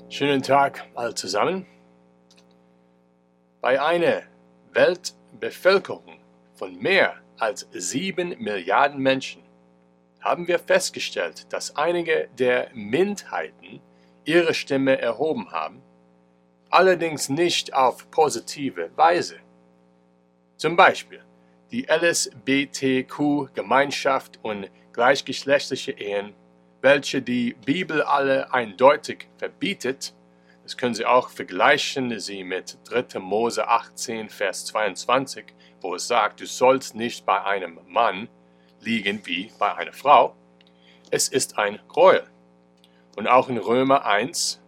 Schönen Tag alle zusammen. Bei einer Weltbevölkerung von mehr als 7 Milliarden Menschen haben wir festgestellt, dass einige der Minderheiten ihre Stimme erhoben haben, allerdings nicht auf positive Weise. Zum Beispiel die LSBTQ-Gemeinschaft und gleichgeschlechtliche Ehen, welche die Bibel alle eindeutig verbietet. Das können Sie auch vergleichen Sie mit 3. Mose 18, Vers 22, wo es sagt, du sollst nicht bei einem Mann liegen wie bei einer Frau. Es ist ein Gräuel. Und auch in Römer 1,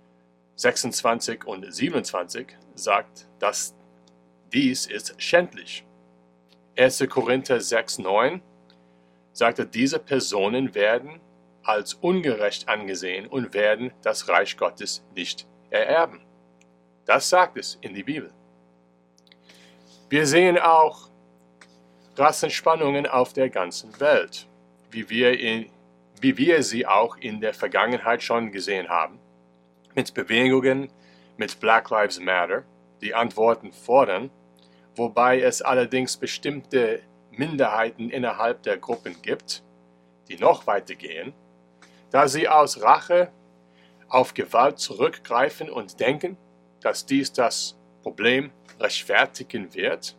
26 und 27 sagt, dass dies ist schändlich. 1. Korinther 6, 9 sagte, diese Personen werden als ungerecht angesehen und werden das Reich Gottes nicht ererben. Das sagt es in die Bibel. Wir sehen auch Rassenspannungen auf der ganzen Welt, wie wir sie auch in der Vergangenheit schon gesehen haben, mit Bewegungen, mit Black Lives Matter, die Antworten fordern, wobei es allerdings bestimmte Minderheiten innerhalb der Gruppen gibt, die noch weiter gehen, da sie aus Rache auf Gewalt zurückgreifen und denken, dass dies das Problem rechtfertigen wird.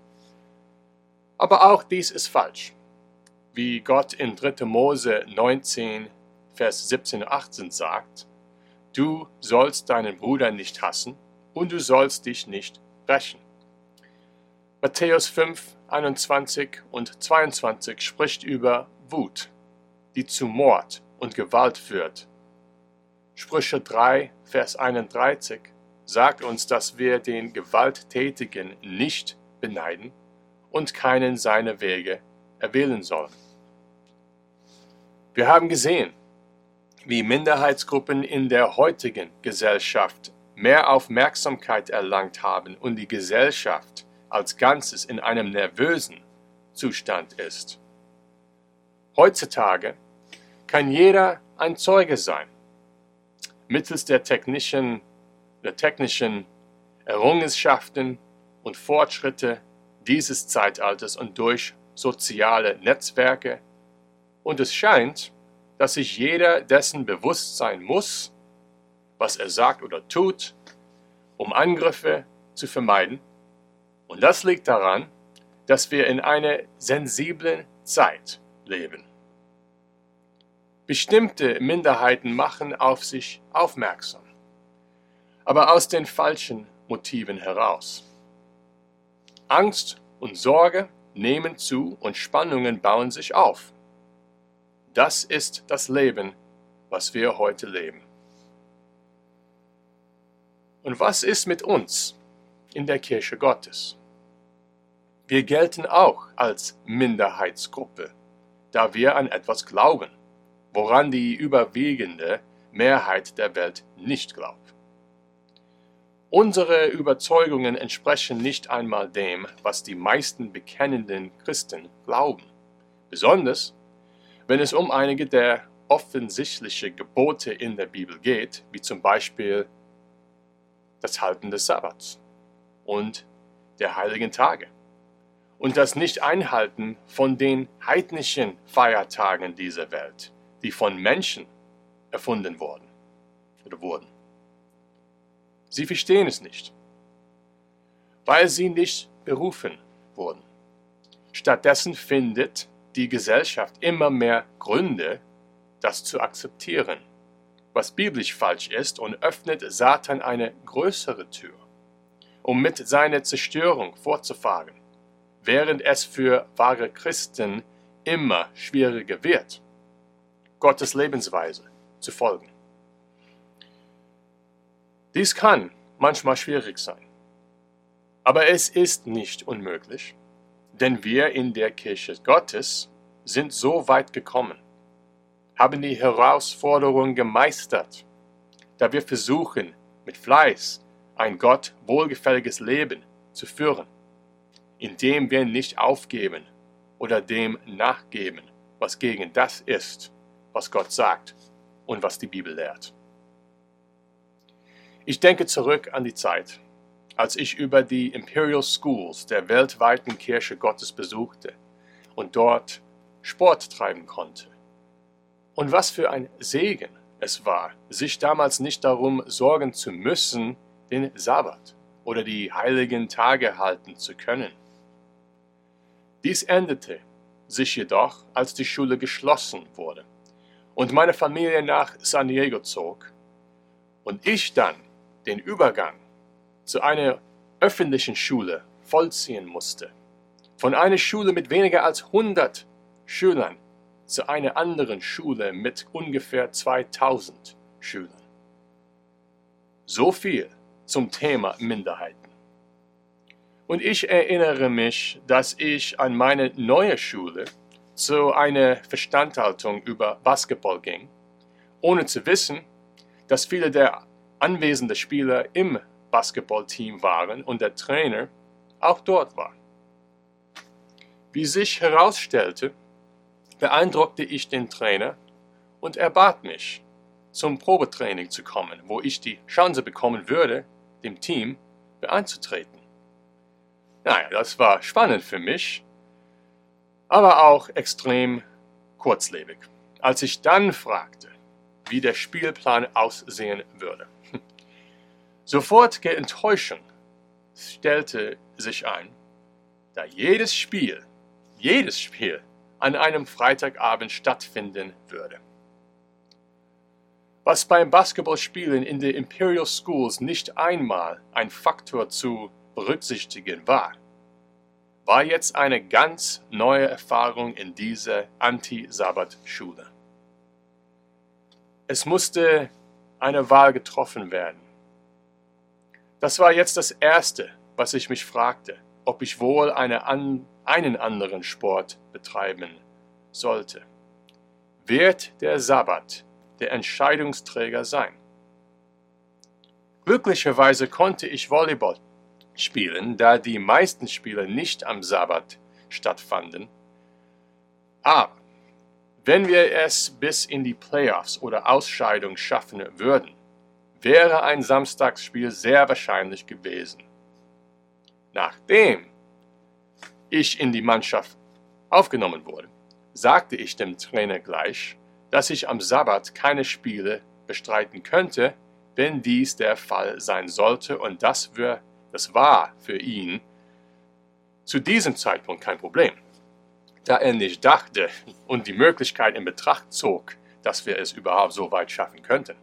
Aber auch dies ist falsch. Wie Gott in 3. Mose 19, Vers 17 und 18 sagt, du sollst deinen Bruder nicht hassen und du sollst dich nicht rächen. Matthäus 5, 21 und 22 spricht über Wut, die zu Mord und Gewalt führt. Sprüche 3, Vers 31 sagt uns, dass wir den Gewalttätigen nicht beneiden und keinen seiner Wege erwählen sollen. Wir haben gesehen, wie Minderheitsgruppen in der heutigen Gesellschaft mehr Aufmerksamkeit erlangt haben und die Gesellschaft als Ganzes in einem nervösen Zustand ist. Heutzutage kann jeder ein Zeuge sein. Mittels der technischen Errungenschaften und Fortschritte dieses Zeitalters und durch soziale Netzwerke. Und es scheint, dass sich jeder dessen bewusst sein muss, was er sagt oder tut, um Angriffe zu vermeiden. Und das liegt daran, dass wir in einer sensiblen Zeit leben. Bestimmte Minderheiten machen auf sich aufmerksam, aber aus den falschen Motiven heraus. Angst und Sorge nehmen zu und Spannungen bauen sich auf. Das ist das Leben, was wir heute leben. Und was ist mit uns in der Kirche Gottes? Wir gelten auch als Minderheitsgruppe, da wir an etwas glauben, woran die überwiegende Mehrheit der Welt nicht glaubt. Unsere Überzeugungen entsprechen nicht einmal dem, was die meisten bekennenden Christen glauben, besonders wenn es um einige der offensichtlichen Gebote in der Bibel geht, wie zum Beispiel das Halten des Sabbats und der heiligen Tage und das Nicht-Einhalten von den heidnischen Feiertagen dieser Welt, die von Menschen erfunden wurden. Sie verstehen es nicht, weil sie nicht berufen wurden. Stattdessen findet die Gesellschaft immer mehr Gründe, das zu akzeptieren, was biblisch falsch ist, und öffnet Satan eine größere Tür, um mit seiner Zerstörung fortzufahren, während es für wahre Christen immer schwieriger wird, Gottes Lebensweise zu folgen. Dies kann manchmal schwierig sein, aber es ist nicht unmöglich, denn wir in der Kirche Gottes sind so weit gekommen, haben die Herausforderung gemeistert, da wir versuchen, mit Fleiß ein Gott wohlgefälliges Leben zu führen, indem wir nicht aufgeben oder dem nachgeben, was gegen das ist, was Gott sagt und was die Bibel lehrt. Ich denke zurück an die Zeit, als ich über die Imperial Schools der weltweiten Kirche Gottes besuchte und dort Sport treiben konnte. Und was für ein Segen es war, sich damals nicht darum sorgen zu müssen, den Sabbat oder die heiligen Tage halten zu können. Dies änderte sich jedoch, als die Schule geschlossen wurde und meine Familie nach San Diego zog und ich dann den Übergang zu einer öffentlichen Schule vollziehen musste. Von einer Schule mit weniger als 100 Schülern zu einer anderen Schule mit ungefähr 2000 Schülern. So viel zum Thema Minderheiten. Und ich erinnere mich, dass ich an meine neue Schule zu einer Veranstaltung über Basketball ging, ohne zu wissen, dass viele der anwesenden Spieler im Basketballteam waren und der Trainer auch dort war. Wie sich herausstellte, beeindruckte ich den Trainer und er bat mich, zum Probetraining zu kommen, wo ich die Chance bekommen würde, dem Team beizutreten. Naja, das war spannend für mich, aber auch extrem kurzlebig, als ich dann fragte, wie der Spielplan aussehen würde. Sofortige Enttäuschung stellte sich ein, da jedes Spiel an einem Freitagabend stattfinden würde. Was beim Basketballspielen in den Imperial Schools nicht einmal ein Faktor zu berücksichtigen war, war jetzt eine ganz neue Erfahrung in dieser Anti-Sabbat-Schule. Es musste eine Wahl getroffen werden. Das war jetzt das Erste, was ich mich fragte, ob ich wohl einen anderen Sport betreiben sollte. Wird der Sabbat der Entscheidungsträger sein? Glücklicherweise konnte ich Volleyball spielen, da die meisten Spiele nicht am Sabbat stattfanden. Aber wenn wir es bis in die Playoffs oder Ausscheidung schaffen würden, wäre ein Samstagsspiel sehr wahrscheinlich gewesen. Nachdem ich in die Mannschaft aufgenommen wurde, sagte ich dem Trainer gleich, dass ich am Sabbat keine Spiele bestreiten könnte, wenn dies der Fall sein sollte, und das war für ihn zu diesem Zeitpunkt kein Problem, da er nicht dachte und die Möglichkeit in Betracht zog, dass wir es überhaupt so weit schaffen könnten.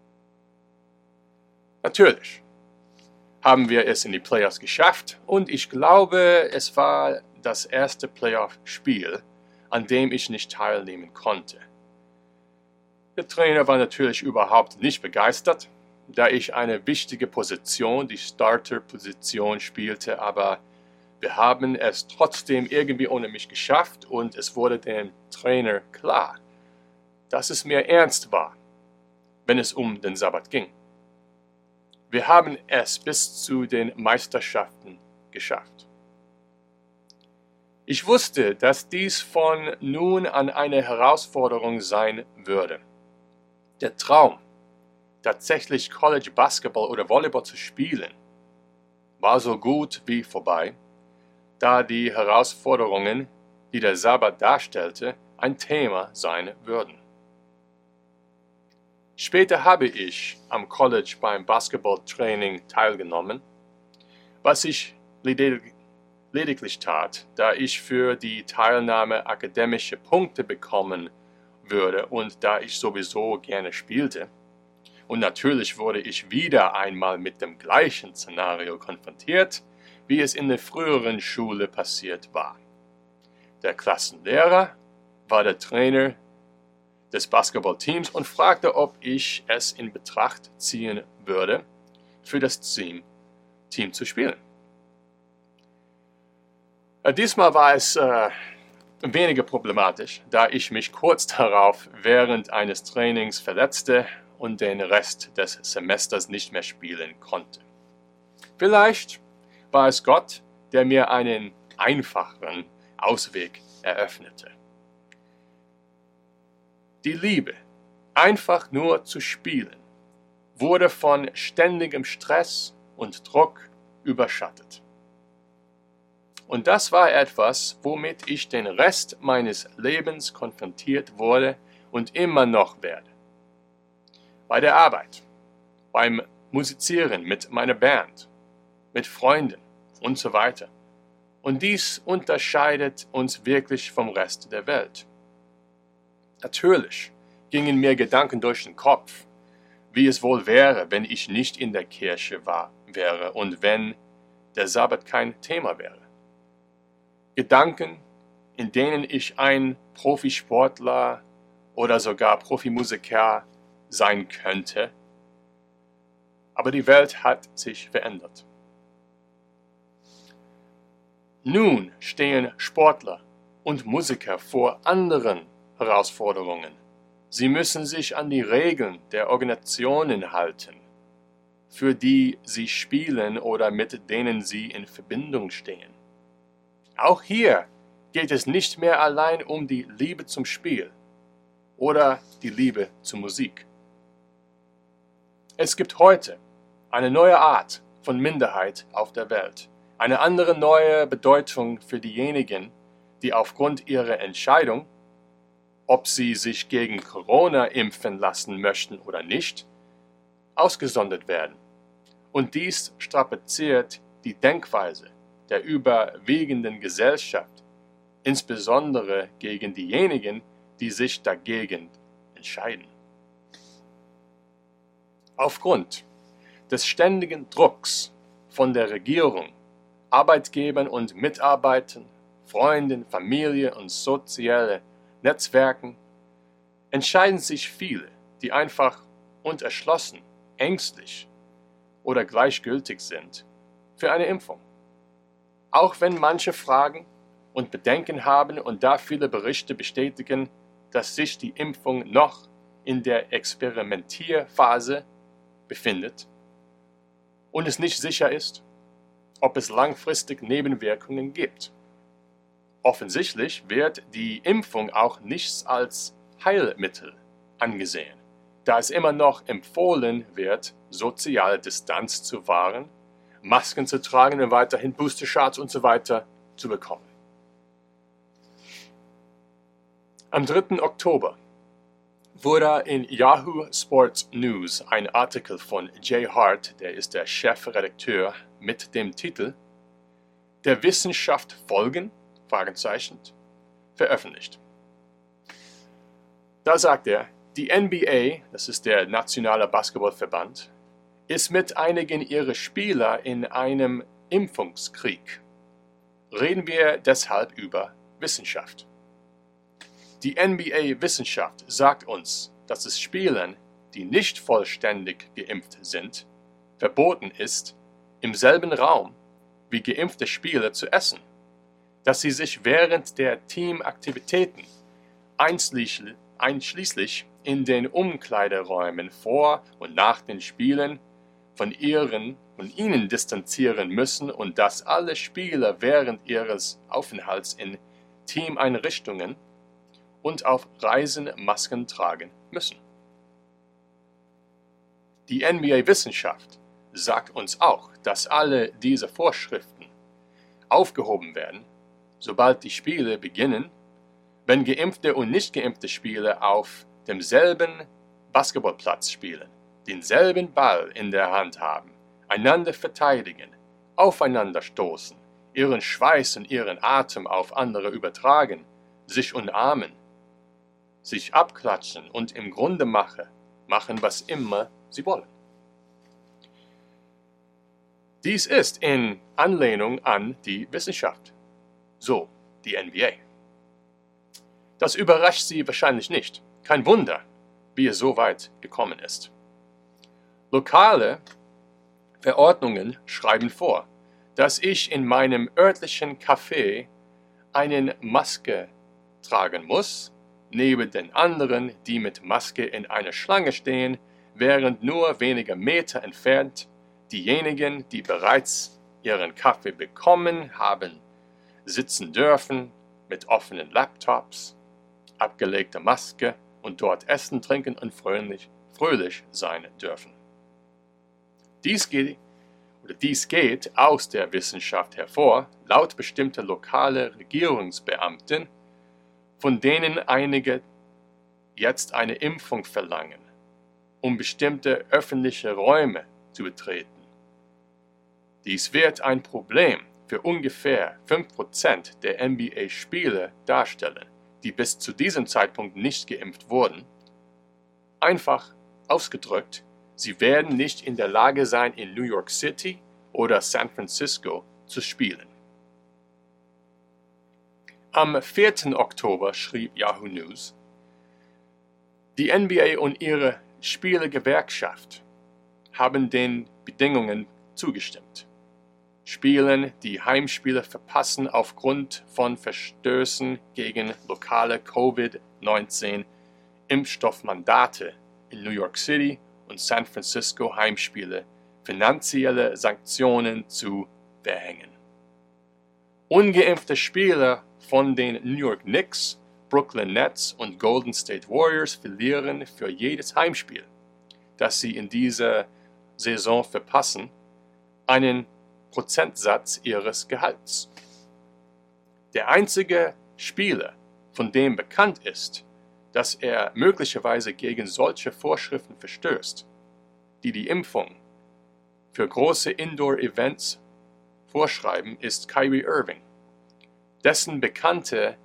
Natürlich haben wir es in die Playoffs geschafft und ich glaube, es war das erste Playoff-Spiel, an dem ich nicht teilnehmen konnte. Der Trainer war natürlich überhaupt nicht begeistert, da ich eine wichtige Position, die Starter-Position, spielte, aber wir haben es trotzdem irgendwie ohne mich geschafft und es wurde dem Trainer klar, dass es mir ernst war, wenn es um den Sabbat ging. Wir haben es bis zu den Meisterschaften geschafft. Ich wusste, dass dies von nun an eine Herausforderung sein würde. Der Traum, tatsächlich College Basketball oder Volleyball zu spielen, war so gut wie vorbei, da die Herausforderungen, die der Sabbat darstellte, ein Thema sein würden. Später habe ich am College beim Basketballtraining teilgenommen, was ich lediglich tat, da ich für die Teilnahme akademische Punkte bekommen würde und da ich sowieso gerne spielte. Und natürlich wurde ich wieder einmal mit dem gleichen Szenario konfrontiert, wie es in der früheren Schule passiert war. Der Klassenlehrer war der Trainer des Basketballteams und fragte, ob ich es in Betracht ziehen würde, für das Team zu spielen. Diesmal war es weniger problematisch, da ich mich kurz darauf während eines Trainings verletzte und den Rest des Semesters nicht mehr spielen konnte. Vielleicht war es Gott, der mir einen einfacheren Ausweg eröffnete. Die Liebe, einfach nur zu spielen, wurde von ständigem Stress und Druck überschattet. Und das war etwas, womit ich den Rest meines Lebens konfrontiert wurde und immer noch werde. Bei der Arbeit, beim Musizieren mit meiner Band, mit Freunden und so weiter. Und dies unterscheidet uns wirklich vom Rest der Welt. Natürlich gingen mir Gedanken durch den Kopf, wie es wohl wäre, wenn ich nicht in der Kirche wäre und wenn der Sabbat kein Thema wäre. Gedanken, in denen ich ein Profisportler oder sogar Profimusiker sein könnte. Aber die Welt hat sich verändert. Nun stehen Sportler und Musiker vor anderen Herausforderungen. Sie müssen sich an die Regeln der Organisationen halten, für die sie spielen oder mit denen sie in Verbindung stehen. Auch hier geht es nicht mehr allein um die Liebe zum Spiel oder die Liebe zur Musik. Es gibt heute eine neue Art von Minderheit auf der Welt, eine andere neue Bedeutung für diejenigen, die aufgrund ihrer Entscheidung, ob sie sich gegen Corona impfen lassen möchten oder nicht, ausgesondert werden. Und dies strapaziert die Denkweise der überwiegenden Gesellschaft, insbesondere gegen diejenigen, die sich dagegen entscheiden. Aufgrund des ständigen Drucks von der Regierung, Arbeitgebern und Mitarbeitern, Freunden, Familie und soziale Netzwerken entscheiden sich viele, die einfach unentschlossen, ängstlich oder gleichgültig sind, für eine Impfung. Auch wenn manche Fragen und Bedenken haben und da viele Berichte bestätigen, dass sich die Impfung noch in der Experimentierphase befindet und es nicht sicher ist, ob es langfristig Nebenwirkungen gibt. Offensichtlich wird die Impfung auch nicht als Heilmittel angesehen, da es immer noch empfohlen wird, soziale Distanz zu wahren, Masken zu tragen und weiterhin Booster-Shots und so weiter zu bekommen. Am 3. Oktober wurde in Yahoo Sports News ein Artikel von Jay Hart, der ist der Chefredakteur, mit dem Titel „Der Wissenschaft folgen?" veröffentlicht. Da sagt er, die NBA, das ist der nationale Basketballverband, ist mit einigen ihrer Spieler in einem Impfungskrieg. Reden wir deshalb über Wissenschaft. Die NBA-Wissenschaft sagt uns, dass es Spielern, die nicht vollständig geimpft sind, verboten ist, im selben Raum wie geimpfte Spieler zu essen, dass sie sich während der Teamaktivitäten einschließlich in den Umkleideräumen vor und nach den Spielen von ihnen distanzieren müssen und dass alle Spieler während ihres Aufenthalts in Teameinrichtungen und auf Reisen Masken tragen müssen. Die NBA-Wissenschaft sagt uns auch, dass alle diese Vorschriften aufgehoben werden, sobald die Spiele beginnen, wenn geimpfte und nicht geimpfte Spieler auf demselben Basketballplatz spielen, denselben Ball in der Hand haben, einander verteidigen, aufeinander stoßen, ihren Schweiß und ihren Atem auf andere übertragen, sich umarmen, sich abklatschen und im Grunde machen, was immer sie wollen. Dies ist in Anlehnung an die Wissenschaft, so die NBA. Das überrascht Sie wahrscheinlich nicht. Kein Wunder, wie es so weit gekommen ist. Lokale Verordnungen schreiben vor, dass ich in meinem örtlichen Café eine Maske tragen muss, neben den anderen, die mit Maske in einer Schlange stehen, während nur wenige Meter entfernt diejenigen, die bereits ihren Kaffee bekommen haben, sitzen dürfen mit offenen Laptops, abgelegter Maske und dort essen, trinken und fröhlich sein dürfen. Dies geht aus der Wissenschaft hervor, laut bestimmter lokale Regierungsbeamten, von denen einige jetzt eine Impfung verlangen, um bestimmte öffentliche Räume zu betreten. Dies wird ein Problem für ungefähr 5% der NBA-Spieler darstellen, die bis zu diesem Zeitpunkt nicht geimpft wurden. Einfach ausgedrückt, sie werden nicht in der Lage sein, in New York City oder San Francisco zu spielen. Am 4. Oktober schrieb Yahoo News, die NBA und ihre Spielergewerkschaft haben den Bedingungen zugestimmt. Spielen, die Heimspiele verpassen aufgrund von Verstößen gegen lokale Covid-19-Impfstoffmandate in New York City und San Francisco Heimspiele, finanzielle Sanktionen zu verhängen. Ungeimpfte Spieler von den New York Knicks, Brooklyn Nets und Golden State Warriors verlieren für jedes Heimspiel, das sie in dieser Saison verpassen, einen Prozentsatz ihres Gehalts. Der einzige Spieler, von dem bekannt ist, dass er möglicherweise gegen solche Vorschriften verstößt, die die Impfung für große Indoor-Events vorschreiben, ist Kyrie Irving, dessen bekannte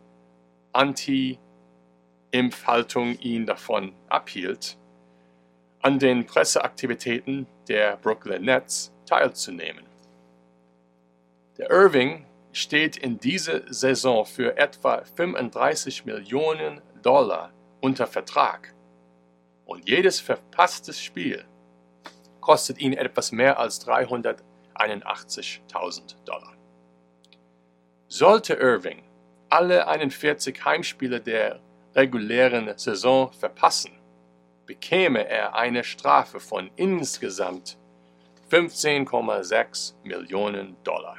Anti-Impfhaltung ihn davon abhielt, an den Presseaktivitäten der Brooklyn Nets teilzunehmen. Der Irving steht in dieser Saison für etwa $35 Millionen unter Vertrag und jedes verpasste Spiel kostet ihn etwas mehr als $381.000. Sollte Irving alle 41 Heimspiele der regulären Saison verpassen, bekäme er eine Strafe von insgesamt $15,6 Millionen.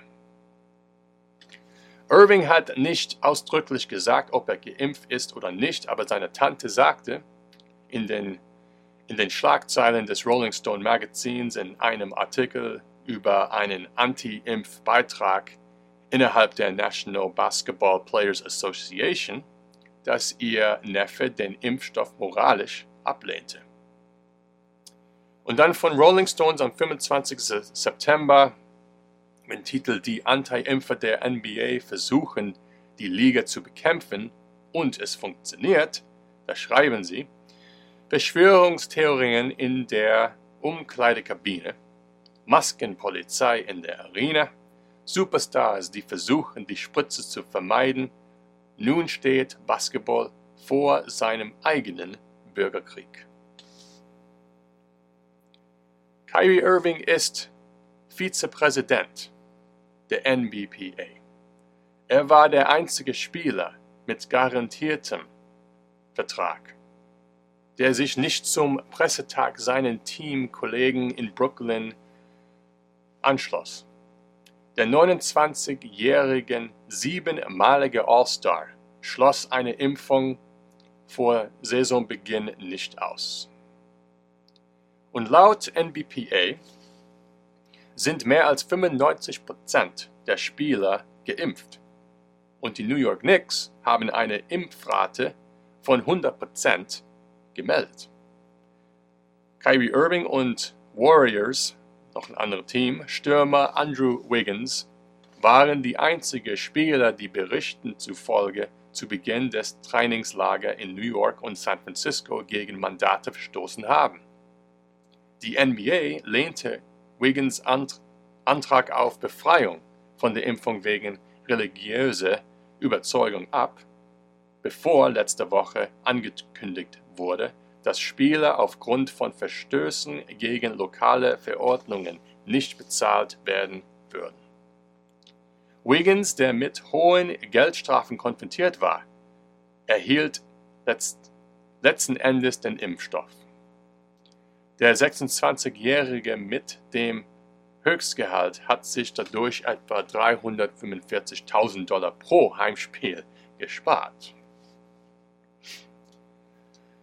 Irving hat nicht ausdrücklich gesagt, ob er geimpft ist oder nicht, aber seine Tante sagte in den Schlagzeilen des Rolling Stone Magazins in einem Artikel über einen Anti-Impf-Beitrag innerhalb der National Basketball Players Association, dass ihr Neffe den Impfstoff moralisch ablehnte. Und dann von Rolling Stones am 25. September mit dem Titel Die Anti-Impfer der NBA versuchen, die Liga zu bekämpfen und es funktioniert, da schreiben sie, Verschwörungstheorien in der Umkleidekabine, Maskenpolizei in der Arena, Superstars, die versuchen, die Spritze zu vermeiden. Nun steht Basketball vor seinem eigenen Bürgerkrieg. Kyrie Irving ist Vizepräsident der NBPA. Er war der einzige Spieler mit garantiertem Vertrag, der sich nicht zum Pressetag seinen Teamkollegen in Brooklyn anschloss. Der 29-jährige 7-malige All-Star schloss eine Impfung vor Saisonbeginn nicht aus. Und laut NBPA sind mehr als 95% der Spieler geimpft. Und die New York Knicks haben eine Impfrate von 100% gemeldet. Kyrie Irving und Warriors, noch ein anderes Team, Stürmer Andrew Wiggins, waren die einzigen Spieler, die Berichten zufolge zu Beginn des Trainingslagers in New York und San Francisco gegen Mandate verstoßen haben. Die NBA lehnte Wiggins' Antrag auf Befreiung von der Impfung wegen religiöser Überzeugung ab, bevor letzte Woche angekündigt wurde, dass Spieler aufgrund von Verstößen gegen lokale Verordnungen nicht bezahlt werden würden. Wiggins, der mit hohen Geldstrafen konfrontiert war, erhielt letzten Endes den Impfstoff. Der 26-Jährige mit dem Höchstgehalt hat sich dadurch etwa $345.000 pro Heimspiel gespart.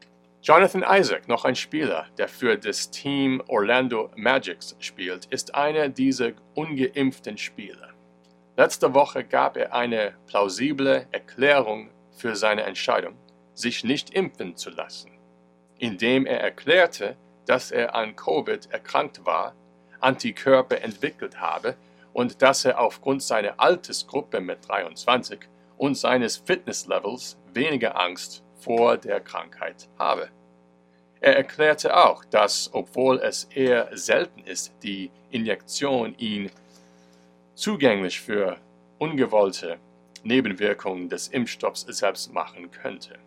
Jonathan Isaac, noch ein Spieler, der für das Team Orlando Magic spielt, ist einer dieser ungeimpften Spieler. Letzte Woche gab er eine plausible Erklärung für seine Entscheidung, sich nicht impfen zu lassen, indem er erklärte, dass er an Covid erkrankt war, Antikörper entwickelt habe und dass er aufgrund seiner Altersgruppe mit 23 und seines Fitnesslevels weniger Angst vor der Krankheit habe. Er erklärte auch, dass, obwohl es eher selten ist, die Injektion ihn zugänglich für ungewollte Nebenwirkungen des Impfstoffs selbst machen könnte.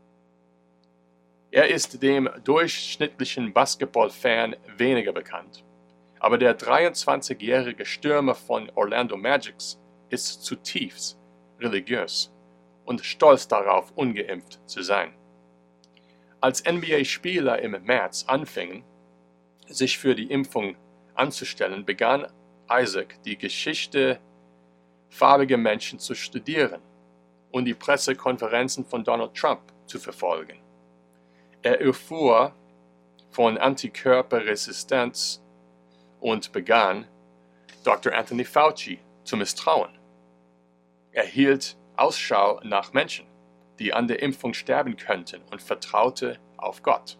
Er ist dem durchschnittlichen Basketball-Fan weniger bekannt, aber der 23-jährige Stürmer von Orlando Magic ist zutiefst religiös und stolz darauf, ungeimpft zu sein. Als NBA-Spieler im März anfingen, sich für die Impfung anzustellen, begann Isaac die Geschichte farbiger Menschen zu studieren und die Pressekonferenzen von Donald Trump zu verfolgen. Er erfuhr von Antikörperresistenz und begann, Dr. Anthony Fauci zu misstrauen. Er hielt Ausschau nach Menschen, die an der Impfung sterben könnten, und vertraute auf Gott.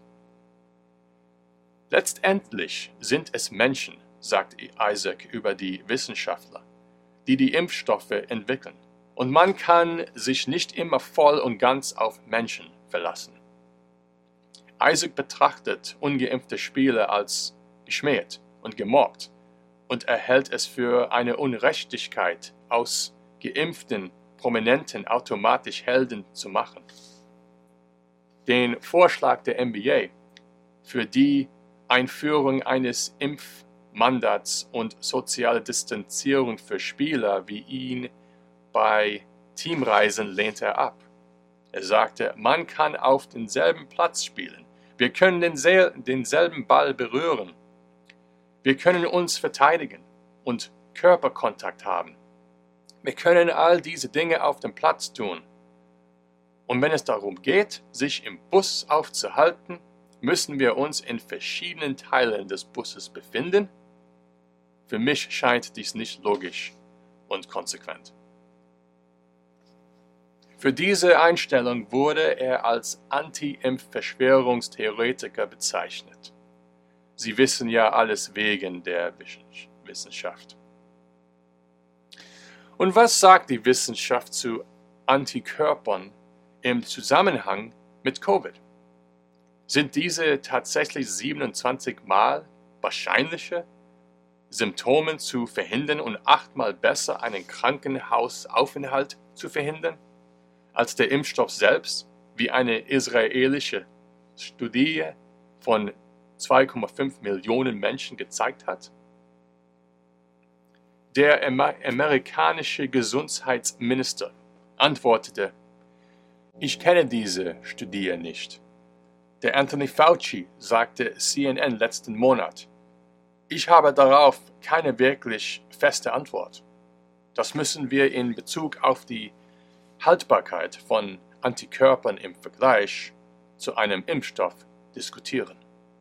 Letztendlich sind es Menschen, sagt Isaac über die Wissenschaftler, die die Impfstoffe entwickeln, und man kann sich nicht immer voll und ganz auf Menschen verlassen. Isaac betrachtet ungeimpfte Spieler als geschmäht und gemobbt und erhält es für eine Ungerechtigkeit, aus geimpften Prominenten automatisch Helden zu machen. Den Vorschlag der NBA für die Einführung eines Impfmandats und soziale Distanzierung für Spieler wie ihn bei Teamreisen lehnt er ab. Er sagte, man kann auf denselben Platz spielen. Wir können denselben Ball berühren. Wir können uns verteidigen und Körperkontakt haben. Wir können all diese Dinge auf dem Platz tun. Und wenn es darum geht, sich im Bus aufzuhalten, müssen wir uns in verschiedenen Teilen des Busses befinden? Für mich scheint dies nicht logisch und konsequent. Für diese Einstellung wurde er als Anti-Impf-Verschwörungstheoretiker bezeichnet. Sie wissen ja alles wegen der Wissenschaft. Und was sagt die Wissenschaft zu Antikörpern im Zusammenhang mit Covid? Sind diese tatsächlich 27 Mal wahrscheinlicher, Symptome zu verhindern und 8-mal besser einen Krankenhausaufenthalt zu verhindern, als der Impfstoff selbst, wie eine israelische Studie von 2,5 Millionen Menschen gezeigt hat? Der amerikanische Gesundheitsminister antwortete, ich kenne diese Studie nicht. Der Anthony Fauci sagte CNN letzten Monat, ich habe darauf keine wirklich feste Antwort. Das müssen wir in Bezug auf die Haltbarkeit von Antikörpern im Vergleich zu einem Impfstoff diskutieren.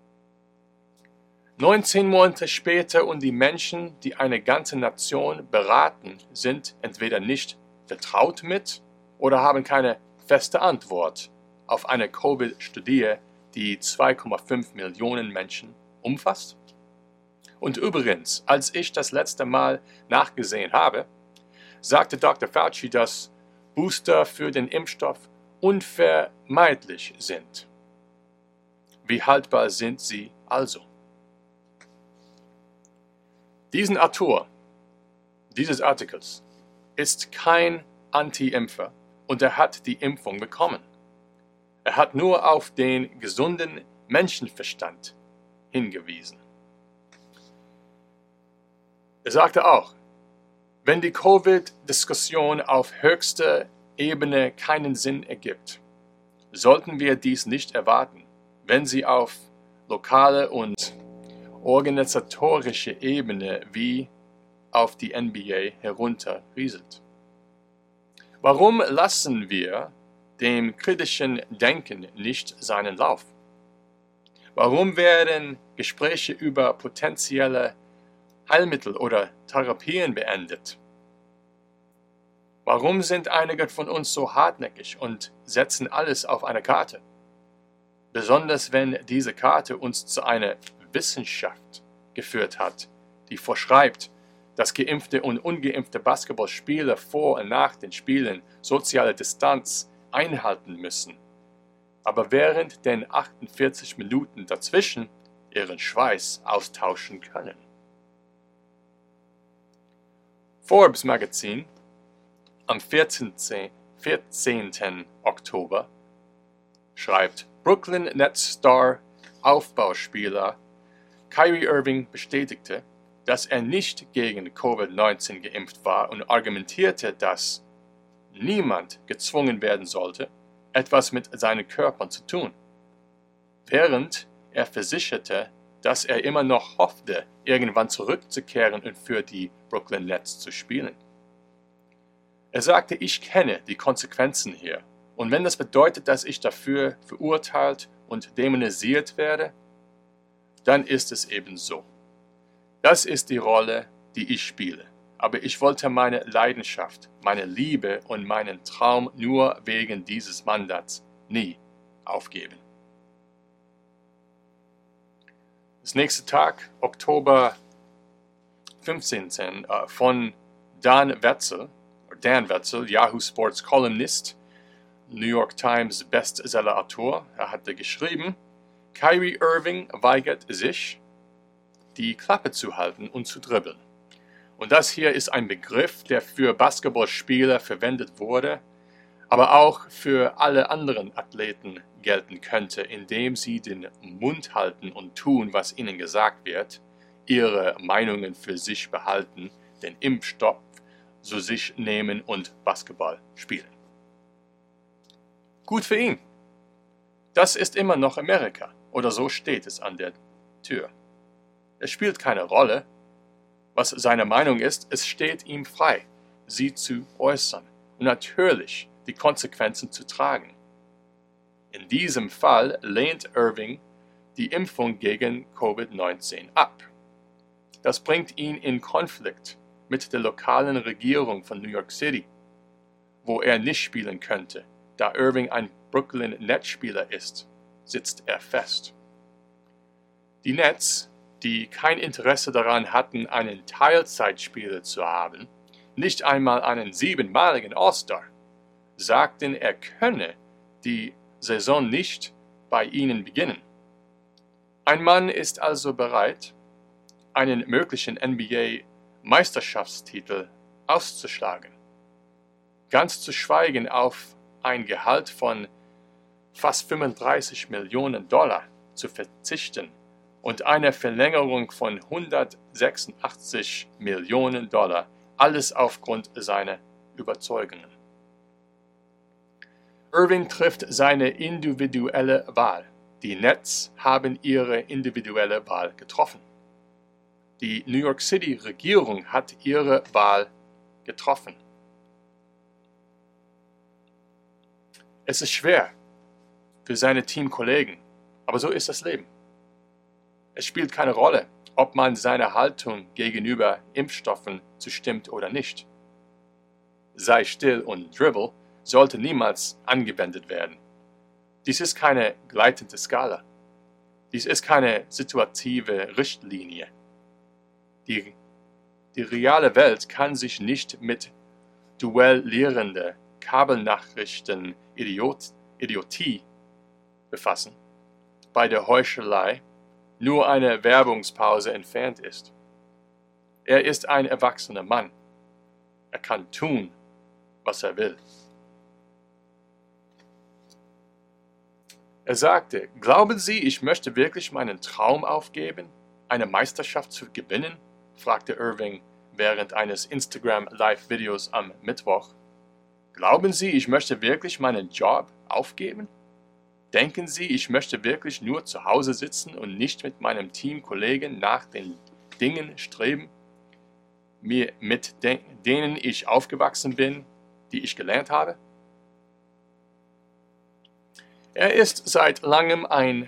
19 Monate später und die Menschen, die eine ganze Nation beraten, sind entweder nicht vertraut mit oder haben keine feste Antwort auf eine Covid-Studie, die 2,5 Millionen Menschen umfasst. Und übrigens, als ich das letzte Mal nachgesehen habe, sagte Dr. Fauci, dass Booster für den Impfstoff unvermeidlich sind. Wie haltbar sind sie also? Diesen Autor dieses Artikels ist kein Anti-Impfer und er hat die Impfung bekommen. Er hat nur auf den gesunden Menschenverstand hingewiesen. Er sagte auch, wenn die Covid-Diskussion auf höchster Ebene keinen Sinn ergibt, sollten wir dies nicht erwarten, wenn sie auf lokale und organisatorische Ebene wie auf die NBA herunterrieselt. Warum lassen wir dem kritischen Denken nicht seinen Lauf? Warum werden Gespräche über potenzielle Heilmittel oder Therapien beendet? Warum sind einige von uns so hartnäckig und setzen alles auf eine Karte? Besonders wenn diese Karte uns zu einer Wissenschaft geführt hat, die vorschreibt, dass geimpfte und ungeimpfte Basketballspieler vor und nach den Spielen soziale Distanz einhalten müssen, aber während den 48 Minuten dazwischen ihren Schweiß austauschen können. Forbes Magazin am 14. Oktober schreibt, Brooklyn Nets Star Aufbauspieler Kyrie Irving bestätigte, dass er nicht gegen Covid-19 geimpft war und argumentierte, dass niemand gezwungen werden sollte, etwas mit seinen Körpern zu tun, während er versicherte, dass er immer noch hoffte, irgendwann zurückzukehren und für die Brooklyn Nets zu spielen. Er sagte, ich kenne die Konsequenzen hier, und wenn das bedeutet, dass ich dafür verurteilt und dämonisiert werde, dann ist es eben so. Das ist die Rolle, die ich spiele. Aber ich wollte meine Leidenschaft, meine Liebe und meinen Traum nur wegen dieses Mandats nie aufgeben. Das nächste Tag, Oktober 15. Von Dan Wetzel, Yahoo Sports Columnist, New York Times Bestseller-Autor. Er hatte geschrieben, Kyrie Irving weigert sich, die Klappe zu halten und zu dribbeln. Und das hier ist ein Begriff, der für Basketballspieler verwendet wurde, aber auch für alle anderen Athleten gelten könnte, indem sie den Mund halten und tun, was ihnen gesagt wird, ihre Meinungen für sich behalten, den Impfstoff zu sich nehmen und Basketball spielen. Gut für ihn. Das ist immer noch Amerika, oder so steht es an der Tür. Es spielt keine Rolle, was seine Meinung ist, es steht ihm frei, sie zu äußern und natürlich die Konsequenzen zu tragen. In diesem Fall lehnt Irving die Impfung gegen Covid-19 ab. Das bringt ihn in Konflikt mit der lokalen Regierung von New York City, wo er nicht spielen könnte. Da Irving ein Brooklyn Nets-Spieler ist, sitzt er fest. Die Nets, die kein Interesse daran hatten, einen Teilzeitspieler zu haben, nicht einmal einen 7-maligen All-Star, sagten, er könne die Saison nicht bei ihnen beginnen. Ein Mann ist also bereit, einen möglichen NBA-Meisterschaftstitel auszuschlagen, ganz zu schweigen auf ein Gehalt von fast $35 Millionen zu verzichten und eine Verlängerung von $186 Millionen, alles aufgrund seiner Überzeugungen. Irving trifft seine individuelle Wahl. Die Nets haben ihre individuelle Wahl getroffen. Die New York City Regierung hat ihre Wahl getroffen. Es ist schwer für seine Teamkollegen, aber so ist das Leben. Es spielt keine Rolle, ob man seine Haltung gegenüber Impfstoffen zustimmt oder nicht. Sei still und dribble sollte niemals angewendet werden. Dies ist keine gleitende Skala. Dies ist keine situative Richtlinie. Die reale Welt kann sich nicht mit duellierender Kabelnachrichten-Idiotie befassen, bei der Heuchelei nur eine Werbungspause entfernt ist. Er ist ein erwachsener Mann. Er kann tun, was er will. Er sagte, glauben Sie, ich möchte wirklich meinen Traum aufgeben, eine Meisterschaft zu gewinnen? Fragte Irving während eines Instagram-Live-Videos am Mittwoch. Glauben Sie, ich möchte wirklich meinen Job aufgeben? Denken Sie, ich möchte wirklich nur zu Hause sitzen und nicht mit meinem Teamkollegen nach den Dingen streben, mit denen ich aufgewachsen bin, die ich gelernt habe? Er ist seit langem ein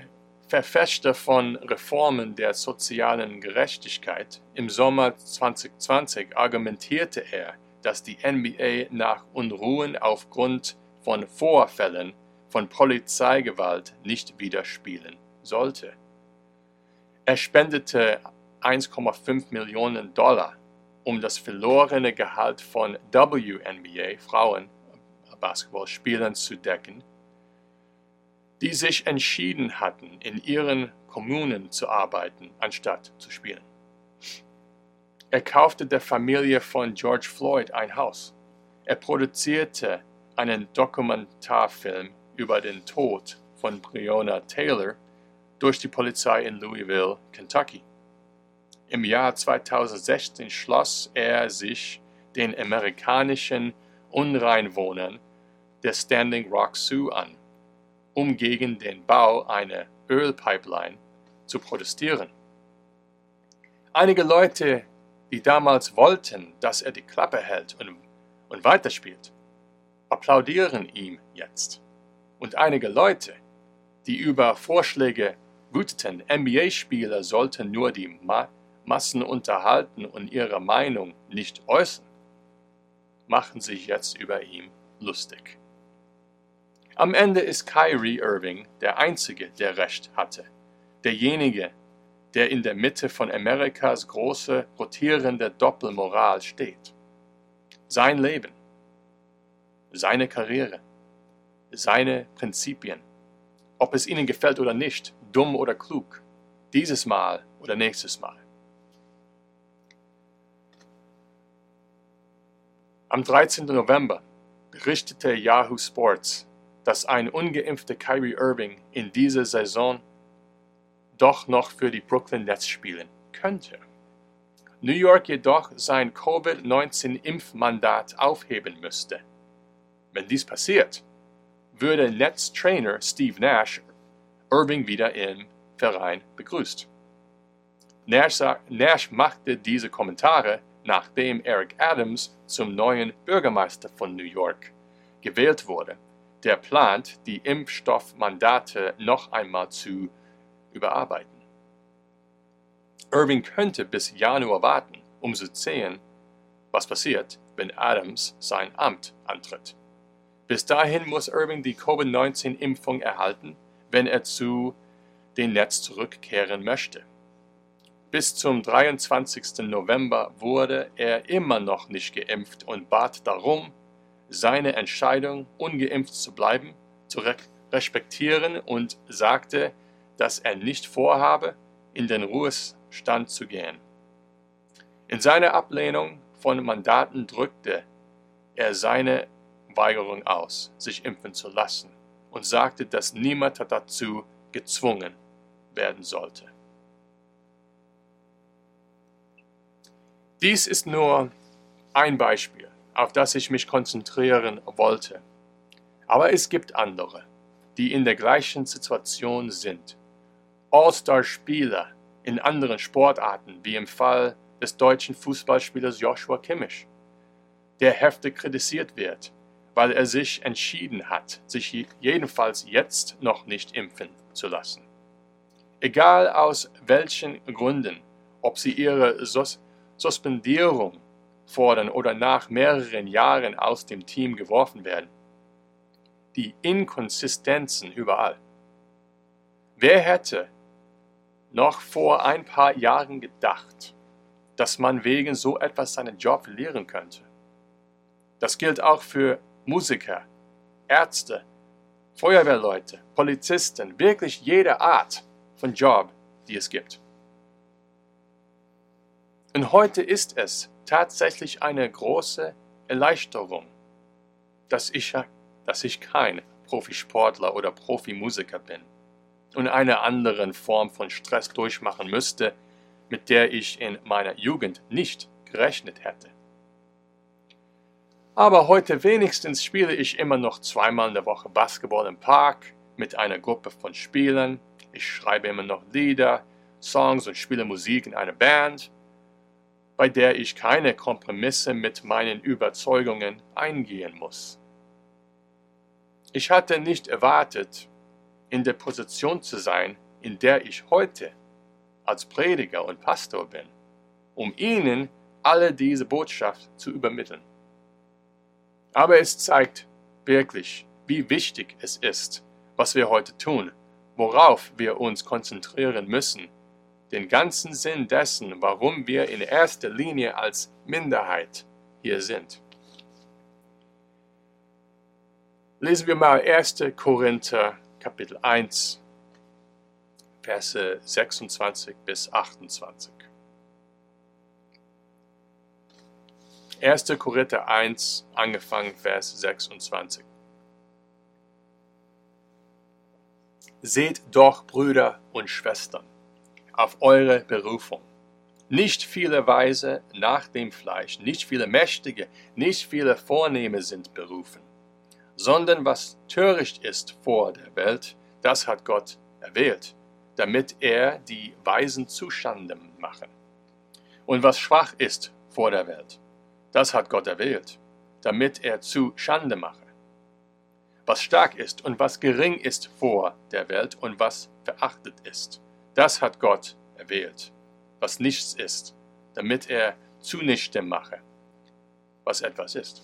Verfechter von Reformen der sozialen Gerechtigkeit, im Sommer 2020 argumentierte er, dass die NBA nach Unruhen aufgrund von Vorfällen von Polizeigewalt nicht wieder spielen sollte. Er spendete 1,5 Millionen $, um das verlorene Gehalt von WNBA Frauenbasketballspielern zu decken, die sich entschieden hatten, in ihren Kommunen zu arbeiten, anstatt zu spielen. Er kaufte der Familie von George Floyd ein Haus. Er produzierte einen Dokumentarfilm über den Tod von Breonna Taylor durch die Polizei in Louisville, Kentucky. Im Jahr 2016 schloss er sich den amerikanischen Ureinwohnern der Standing Rock Sioux an, um gegen den Bau einer Ölpipeline zu protestieren. Einige Leute, die damals wollten, dass er die Klappe hält und weiterspielt, applaudieren ihm jetzt. Und einige Leute, die über Vorschläge wüteten, NBA-Spieler sollten nur die Massen unterhalten und ihre Meinung nicht äußern, machen sich jetzt über ihn lustig. Am Ende ist Kyrie Irving der Einzige, der Recht hatte. Derjenige, der in der Mitte von Amerikas große, rotierende Doppelmoral steht. Sein Leben, seine Karriere, seine Prinzipien, ob es ihnen gefällt oder nicht, dumm oder klug, dieses Mal oder nächstes Mal. Am 13. November berichtete Yahoo Sports, dass ein ungeimpfter Kyrie Irving in dieser Saison doch noch für die Brooklyn Nets spielen könnte. New York jedoch sein Covid-19-Impfmandat aufheben müsste. Wenn dies passiert, würde Nets-Trainer Steve Nash Irving wieder im Verein begrüßt. Nash machte diese Kommentare, nachdem Eric Adams zum neuen Bürgermeister von New York gewählt wurde, der plant, die Impfstoffmandate noch einmal zu überarbeiten. Irving könnte bis Januar warten, um zu sehen, was passiert, wenn Adams sein Amt antritt. Bis dahin muss Irving die Covid-19-Impfung erhalten, wenn er zu den Nets zurückkehren möchte. Bis zum 23. November wurde er immer noch nicht geimpft und bat darum, seine Entscheidung, ungeimpft zu bleiben, zu respektieren und sagte, dass er nicht vorhabe, in den Ruhestand zu gehen. In seiner Ablehnung von Mandaten drückte er seine Weigerung aus, sich impfen zu lassen und sagte, dass niemand dazu gezwungen werden sollte. Dies ist nur ein Beispiel, auf das ich mich konzentrieren wollte. Aber es gibt andere, die in der gleichen Situation sind. All-Star-Spieler in anderen Sportarten, wie im Fall des deutschen Fußballspielers Joshua Kimmich, der heftig kritisiert wird, weil er sich entschieden hat, sich jedenfalls jetzt noch nicht impfen zu lassen. Egal aus welchen Gründen, ob sie ihre Suspendierung fordern oder nach mehreren Jahren aus dem Team geworfen werden. Die Inkonsistenzen überall. Wer hätte noch vor ein paar Jahren gedacht, dass man wegen so etwas seinen Job verlieren könnte? Das gilt auch für Musiker, Ärzte, Feuerwehrleute, Polizisten, wirklich jede Art von Job, die es gibt. Und heute ist es tatsächlich eine große Erleichterung, dass ich kein Profisportler oder Profimusiker bin und eine andere Form von Stress durchmachen müsste, mit der ich in meiner Jugend nicht gerechnet hätte. Aber heute wenigstens spiele ich immer noch 2-mal in der Woche Basketball im Park mit einer Gruppe von Spielern. Ich schreibe immer noch Lieder, Songs und spiele Musik in einer Band, bei der ich keine Kompromisse mit meinen Überzeugungen eingehen muss. Ich hatte nicht erwartet, in der Position zu sein, in der ich heute als Prediger und Pastor bin, um ihnen alle diese Botschaft zu übermitteln. Aber es zeigt wirklich, wie wichtig es ist, was wir heute tun, worauf wir uns konzentrieren müssen, den ganzen Sinn dessen, warum wir in erster Linie als Minderheit hier sind. Lesen wir mal 1. Korinther Kapitel 1, Verse 26 bis 28. 1. Korinther 1, angefangen Vers 26. Seht doch, Brüder und Schwestern, auf eure Berufung. Nicht viele Weise nach dem Fleisch, nicht viele Mächtige, nicht viele Vornehme sind berufen, sondern was töricht ist vor der Welt, das hat Gott erwählt, damit er die Weisen zuschande mache. Und was schwach ist vor der Welt, das hat Gott erwählt, damit er zuschande mache. Was stark ist und was gering ist vor der Welt und was verachtet ist, das hat Gott erwählt, was nichts ist, damit er zunichte mache, was etwas ist.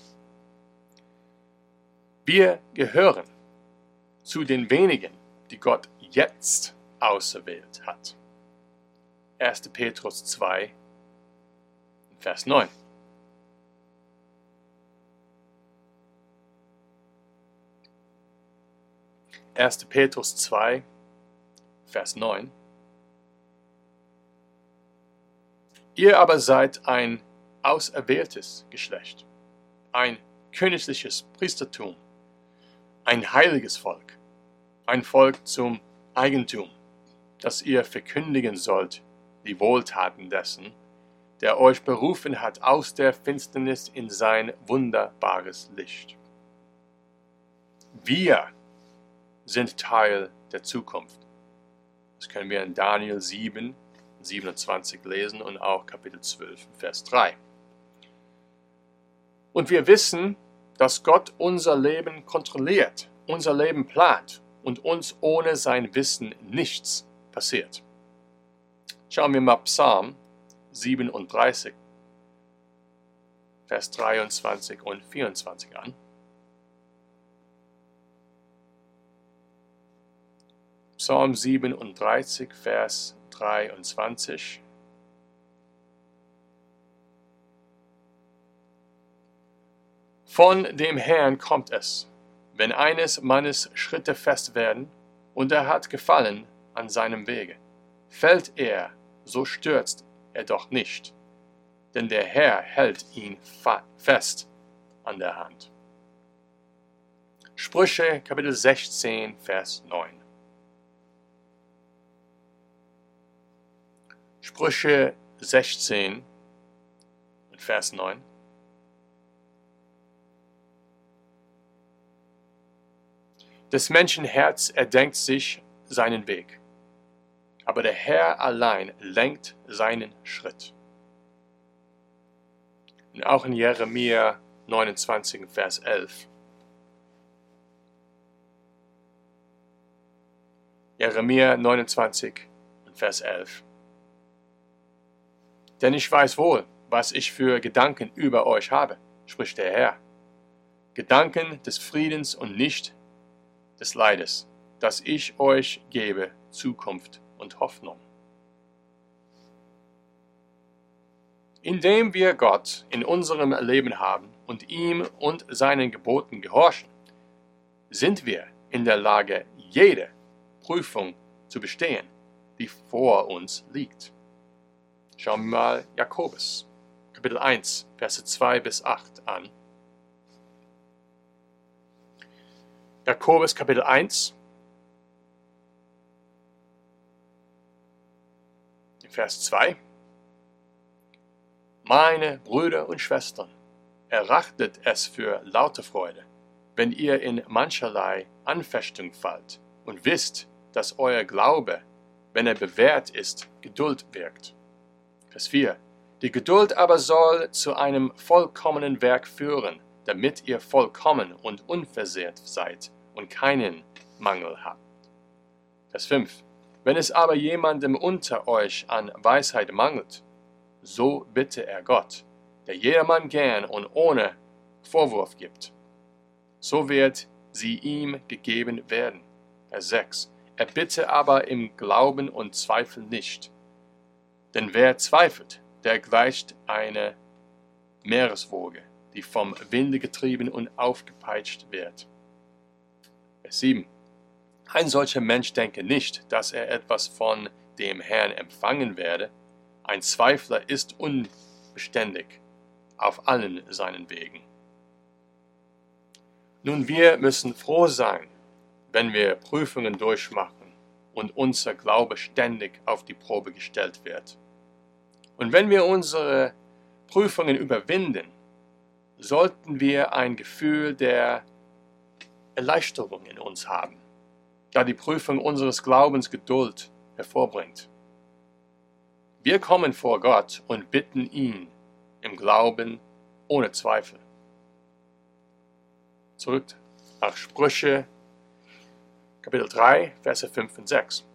Wir gehören zu den wenigen, die Gott jetzt auserwählt hat. 1. Petrus 2, Vers 9. Erste Petrus 2, Vers 9. Ihr aber seid ein auserwähltes Geschlecht, ein königliches Priestertum, ein heiliges Volk, ein Volk zum Eigentum, das ihr verkündigen sollt, die Wohltaten dessen, der euch berufen hat aus der Finsternis in sein wunderbares Licht. Wir sind Teil der Zukunft. Das können wir in Daniel 7, 27 lesen und auch Kapitel 12, Vers 3. Und wir wissen, dass Gott unser Leben kontrolliert, unser Leben plant und uns ohne sein Wissen nichts passiert. Schauen wir mal Psalm 37, Vers 23 und 24 an. Psalm 37, Vers 23. Von dem Herrn kommt es, wenn eines Mannes Schritte fest werden, und er hat Gefallen an seinem Wege. Fällt er, so stürzt er doch nicht, denn der Herr hält ihn fest an der Hand. Sprüche Kapitel 16, Vers 9. Sprüche 16, Vers 9. Des Menschen Herz erdenkt sich seinen Weg, aber der Herr allein lenkt seinen Schritt. Und auch in Jeremia 29, Vers 11. Jeremia 29, Vers 11. Denn ich weiß wohl, was ich für Gedanken über euch habe, spricht der Herr. Gedanken des Friedens und nicht des Leides, dass ich euch gebe Zukunft und Hoffnung. Indem wir Gott in unserem Leben haben und ihm und seinen Geboten gehorchen, sind wir in der Lage, jede Prüfung zu bestehen, die vor uns liegt. Schauen wir mal Jakobus, Kapitel 1, Verse 2 bis 8 an. Jakobus, Kapitel 1, Vers 2. Meine Brüder und Schwestern, erachtet es für laute Freude, wenn ihr in mancherlei Anfechtung fallt und wisst, dass euer Glaube, wenn er bewährt ist, Geduld wirkt. Vers 4. Die Geduld aber soll zu einem vollkommenen Werk führen, damit ihr vollkommen und unversehrt seid und keinen Mangel habt. Vers 5. Wenn es aber jemandem unter euch an Weisheit mangelt, so bitte er Gott, der jedermann gern und ohne Vorwurf gibt. So wird sie ihm gegeben werden. Vers 6. Er bitte aber im Glauben und Zweifel nicht. Denn wer zweifelt, der gleicht eine Meereswoge, die vom Winde getrieben und aufgepeitscht wird. Vers 7. Ein solcher Mensch denke nicht, dass er etwas von dem Herrn empfangen werde. Ein Zweifler ist unbeständig auf allen seinen Wegen. Nun, wir müssen froh sein, wenn wir Prüfungen durchmachen und unser Glaube ständig auf die Probe gestellt wird. Und wenn wir unsere Prüfungen überwinden, sollten wir ein Gefühl der Erleichterung in uns haben, da die Prüfung unseres Glaubens Geduld hervorbringt. Wir kommen vor Gott und bitten ihn im Glauben ohne Zweifel. Zurück nach Sprüche, Kapitel 3, Verse 5 und 6.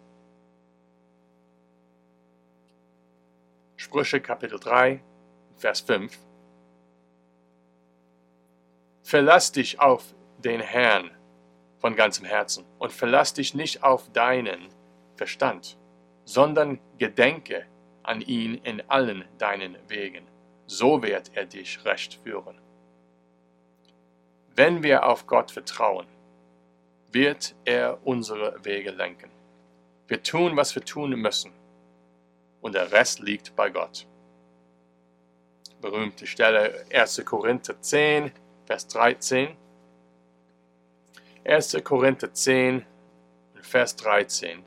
Sprüche, Kapitel 3, Vers 5. Verlass dich auf den Herrn von ganzem Herzen und verlass dich nicht auf deinen Verstand, sondern gedenke an ihn in allen deinen Wegen. So wird er dich recht führen. Wenn wir auf Gott vertrauen, wird er unsere Wege lenken. Wir tun, was wir tun müssen, und der Rest liegt bei Gott. Berühmte Stelle 1. Korinther 10, Vers 13. 1. Korinther 10, Vers 13.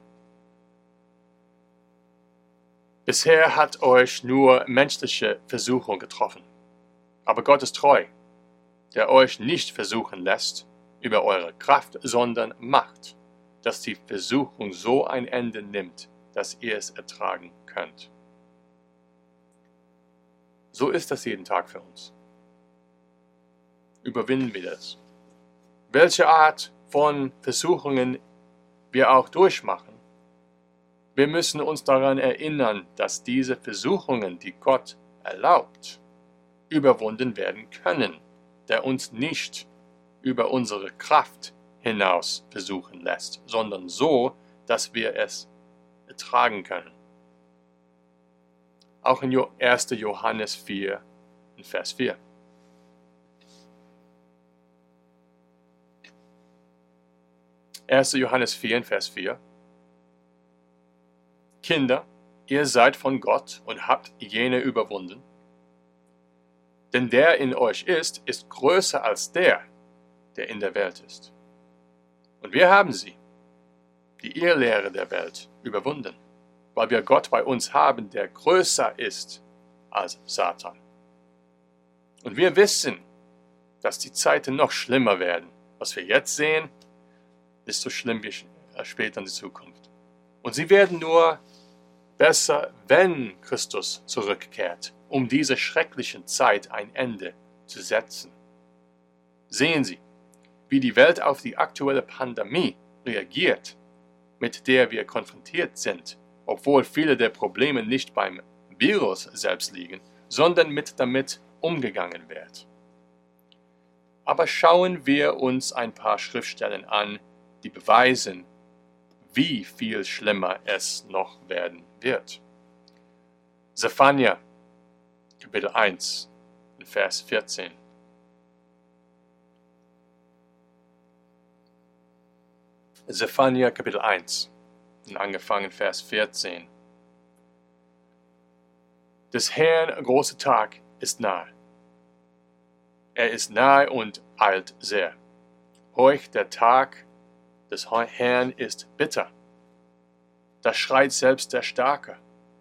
Bisher hat euch nur menschliche Versuchung getroffen, aber Gott ist treu, der euch nicht versuchen lässt über eure Kraft, sondern macht, dass die Versuchung so ein Ende nimmt, dass ihr es ertragen könnt. So ist das jeden Tag für uns. Überwinden wir das. Welche Art von Versuchungen wir auch durchmachen, wir müssen uns daran erinnern, dass diese Versuchungen, die Gott erlaubt, überwunden werden können, der uns nicht über unsere Kraft hinaus versuchen lässt, sondern so, dass wir es ertragen können. Auch in 1. Johannes 4, Vers 4. 1. Johannes 4, Vers 4. Kinder, ihr seid von Gott und habt jene überwunden. Denn der in euch ist größer als der in der Welt ist. Und wir haben sie, die Irrlehre der Welt, überwunden, weil wir Gott bei uns haben, der größer ist als Satan. Und wir wissen, dass die Zeiten noch schlimmer werden. Was wir jetzt sehen, ist so schlimm wie später in der Zukunft. Und sie werden nur besser, wenn Christus zurückkehrt, um dieser schrecklichen Zeit ein Ende zu setzen. Sehen Sie, wie die Welt auf die aktuelle Pandemie reagiert, mit der wir konfrontiert sind, obwohl viele der Probleme nicht beim Virus selbst liegen, sondern mit damit umgegangen wird. Aber schauen wir uns ein paar Schriftstellen an, die beweisen, wie viel schlimmer es noch werden wird. Zephania, Kapitel 1, Vers 14. Zephania, Kapitel 1, angefangen Vers 14. Des Herrn großer Tag ist nahe. Er ist nahe und eilt sehr. Horch, der Tag des Herrn ist bitter. Da schreit selbst der Starke.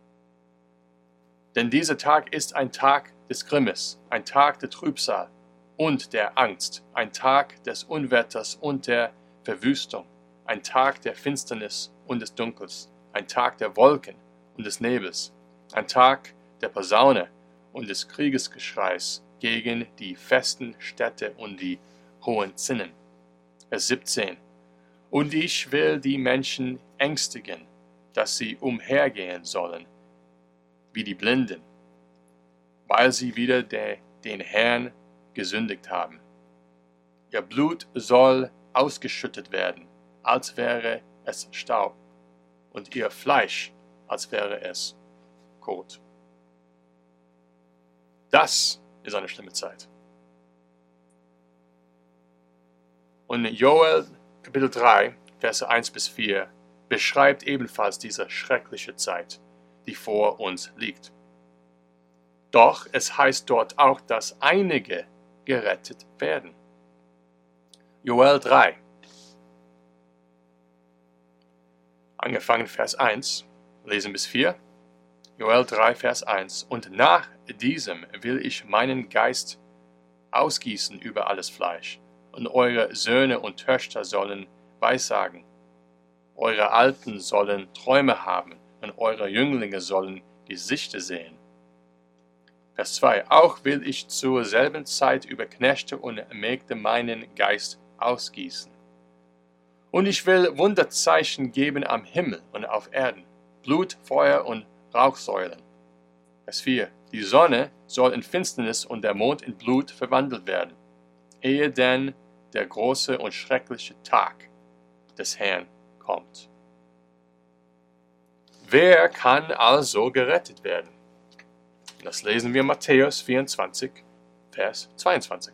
Denn dieser Tag ist ein Tag des Grimmes, ein Tag der Trübsal und der Angst, ein Tag des Unwetters und der Verwüstung, ein Tag der Finsternis und des Dunkels, ein Tag der Wolken und des Nebels, ein Tag der Posaune und des Kriegesgeschreis gegen die festen Städte und die hohen Zinnen. Vers 17. Und ich will die Menschen ängstigen dass sie umhergehen sollen, wie die Blinden, weil sie wieder den Herrn gesündigt haben. Ihr Blut soll ausgeschüttet werden, als wäre es Staub, und ihr Fleisch, als wäre es Kot. Das ist eine schlimme Zeit. Und Joel Kapitel 3, Verse 1 bis 4 beschreibt ebenfalls diese schreckliche Zeit, die vor uns liegt. Doch es heißt dort auch, dass einige gerettet werden. Joel 3, angefangen Vers 1, lesen bis 4. Joel 3, Vers 1. Und nach diesem will ich meinen Geist ausgießen über alles Fleisch, und eure Söhne und Töchter sollen Weissagen, eure Alten sollen Träume haben, und eure Jünglinge sollen Gesichter sehen. Vers 2. Auch will ich zur selben Zeit über Knechte und Mägde meinen Geist ausgießen. Und ich will Wunderzeichen geben am Himmel und auf Erden, Blut, Feuer und Rauchsäulen. Vers 4. Die Sonne soll in Finsternis und der Mond in Blut verwandelt werden, ehe denn der große und schreckliche Tag des Herrn kommt. Wer kann also gerettet werden? Das lesen wir Matthäus 24, Vers 22.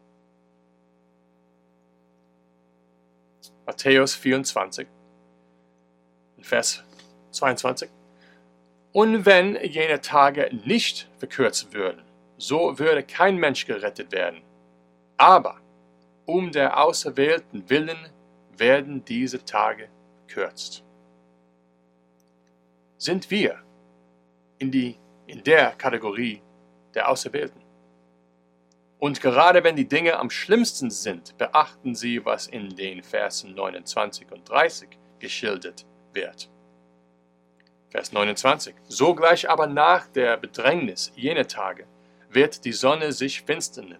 Matthäus 24, Vers 22. Und wenn jene Tage nicht verkürzt würden, so würde kein Mensch gerettet werden. Aber um der Auserwählten willen werden diese Tage verkürzt. Sind wir in der Kategorie der Auserwählten? Und gerade wenn die Dinge am schlimmsten sind, beachten Sie, was in den Versen 29 und 30 geschildert wird. Vers 29. Sogleich aber nach der Bedrängnis jener Tage wird die Sonne sich finstern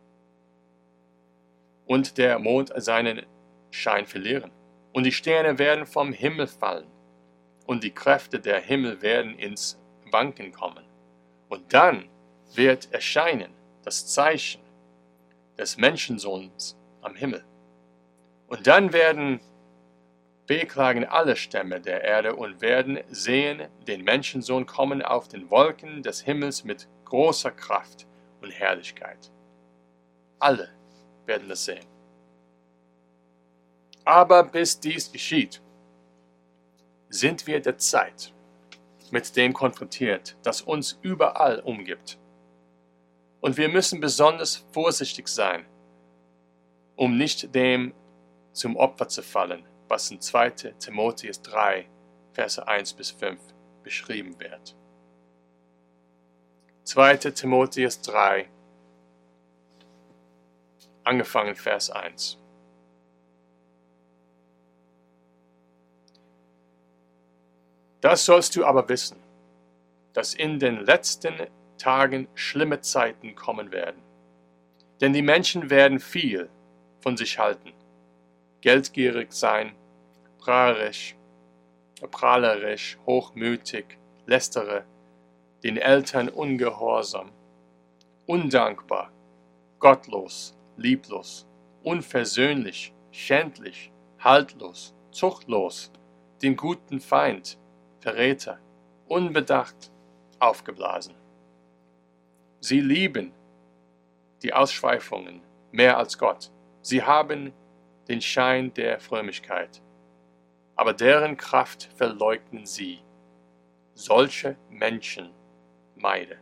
und der Mond seinen Schein verlieren. Und die Sterne werden vom Himmel fallen und die Kräfte der Himmel werden ins Wanken kommen. Und dann wird erscheinen das Zeichen des Menschensohns am Himmel. Und dann werden beklagen alle Stämme der Erde und werden sehen den Menschensohn kommen auf den Wolken des Himmels mit großer Kraft und Herrlichkeit. Alle werden das sehen. Aber bis dies geschieht, sind wir der Zeit mit dem konfrontiert, das uns überall umgibt. Und wir müssen besonders vorsichtig sein, um nicht dem zum Opfer zu fallen, was in 2. Timotheus 3, Verse 1 bis 5 beschrieben wird. 2. Timotheus 3, angefangen Vers 1. Das sollst du aber wissen, dass in den letzten Tagen schlimme Zeiten kommen werden. Denn die Menschen werden viel von sich halten, geldgierig sein, prahlerisch, hochmütig, lästere, den Eltern ungehorsam, undankbar, gottlos, lieblos, unversöhnlich, schändlich, haltlos, zuchtlos, den guten Feind, Verräter, unbedacht, aufgeblasen. Sie lieben die Ausschweifungen mehr als Gott. Sie haben den Schein der Frömmigkeit, aber deren Kraft verleugnen sie. Solche Menschen meide.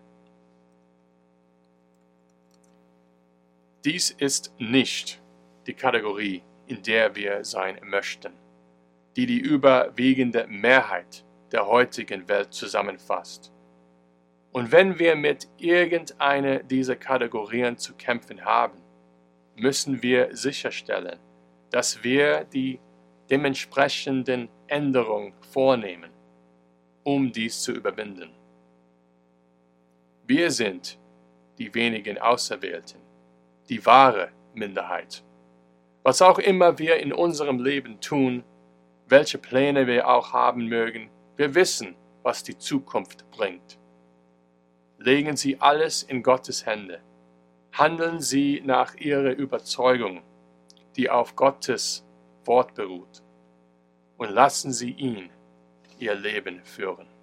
Dies ist nicht die Kategorie, in der wir sein möchten, die überwiegende Mehrheit der heutigen Welt zusammenfasst. Und wenn wir mit irgendeiner dieser Kategorien zu kämpfen haben, müssen wir sicherstellen, dass wir die dementsprechenden Änderungen vornehmen, um dies zu überwinden. Wir sind die wenigen Auserwählten, die wahre Minderheit. Was auch immer wir in unserem Leben tun, welche Pläne wir auch haben mögen, Wir wissen, was die Zukunft bringt. Legen Sie alles in Gottes Hände. Handeln Sie nach Ihrer Überzeugung, die auf Gottes Wort beruht, und lassen Sie ihn Ihr Leben führen.